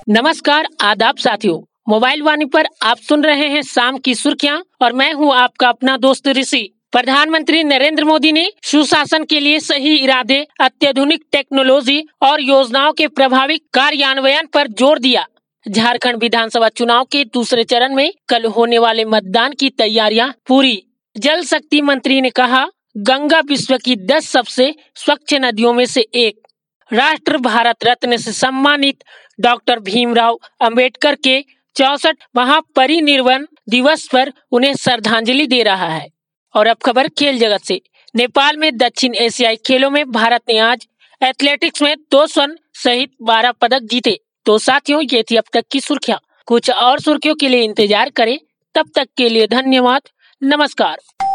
नमस्कार, आदाब साथियों। मोबाइल वाणी पर आप सुन रहे हैं शाम की सुर्खियां और मैं हूं आपका अपना दोस्त ऋषि। प्रधानमंत्री नरेंद्र मोदी ने सुशासन के लिए सही इरादे, अत्याधुनिक टेक्नोलॉजी और योजनाओं के प्रभावी कार्यान्वयन पर जोर दिया। झारखंड विधानसभा चुनाव के दूसरे चरण में कल होने वाले मतदान की तैयारियां पूरी। जल शक्ति मंत्री ने कहा, गंगा विश्व की 10 सबसे स्वच्छ नदियों में से एक। राष्ट्र भारत रत्न से सम्मानित डॉक्टर भीमराव अंबेडकर के 64 महापरिनिर्वाण दिवस पर उन्हें श्रद्धांजलि दे रहा है। और अब खबर खेल जगत से। नेपाल में दक्षिण एशियाई खेलों में भारत ने आज एथलेटिक्स में 2 स्वर्ण सहित 12 पदक जीते। तो साथियों, ये थी अब तक की सुर्खियां। कुछ और सुर्खियों के लिए इंतजार करें। तब तक के लिए धन्यवाद। नमस्कार।